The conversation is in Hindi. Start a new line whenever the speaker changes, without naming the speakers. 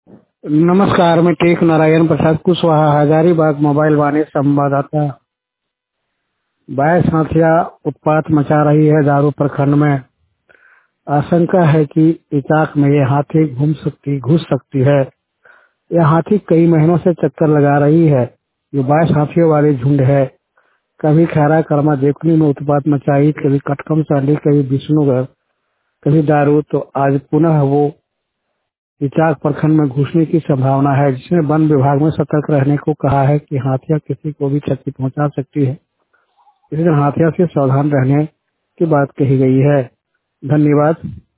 नमस्कार, मैं टेक नारायण प्रसाद कुशवाहा, हजारीबाग मोबाइल वाणी संवाददाता। 22 हाथियां उत्पात मचा रही है दारू प्रखंड में। आशंका है कि इचाक में ये हाथी घुस सकती है। यह हाथी कई महीनों से चक्कर लगा रही है। ये 22 हाथियों वाली झुंड है। कभी खैरा कर्मा देखने में उत्पात मचाई, कभी कटकम चांदी, कभी विष्णुगढ़, कभी दारू, तो आज पुनः वो इचाक प्रखंड में घुसने की संभावना है, जिसने वन विभाग में सतर्क रहने को कहा है कि हाथियां किसी को भी क्षति पहुंचा सकती है। इसलिए हाथियां से सावधान रहने की बात कही गई है। धन्यवाद।